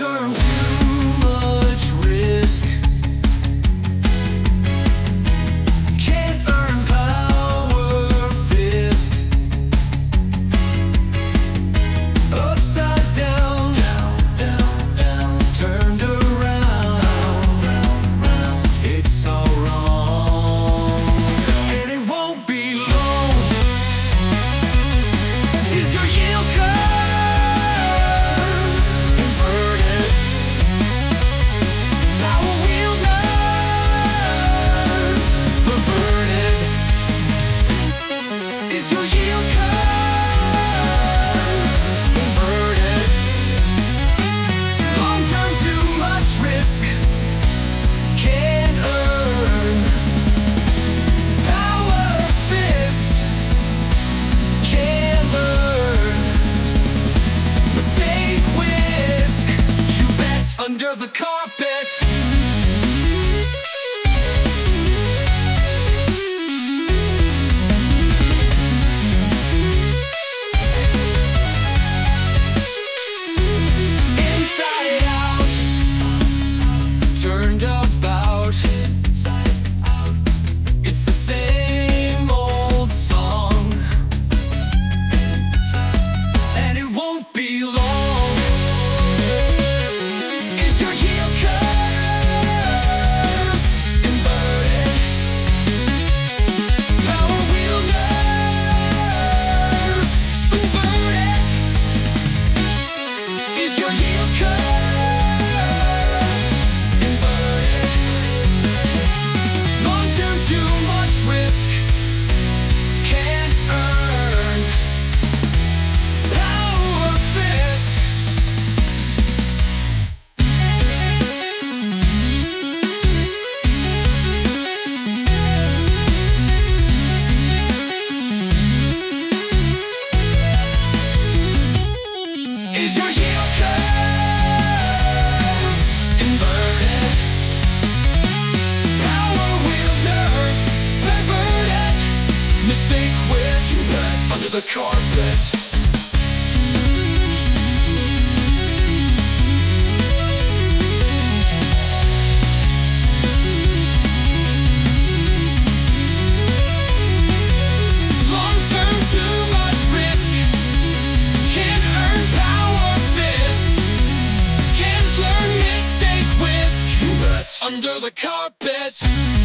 earn too much risk. Can't earn power fist. Upside down, turned around, it's all wrong, and it won't be long. Is your yield curve inverted? Power wheel nerve perverted. Is your yield curve inverted? Long term, too much risk. Can't earn power fist. Can't learn. Mistake whisk. You bet under the carpet. Inside out, turned about. It's the same old song, and it won't be long. Is your yield curve inverted? Power wheel nerve perverted. Is your yield curve inverted? Long term, too much risk. Can't earn power fist. Is your yield curve inverted? Power wheel nerve perverted. Mistake whisk. You bet under the carpet. Long term, too much risk. Can't earn power fist. Can't learn mistake whisk. You bet under the carpet.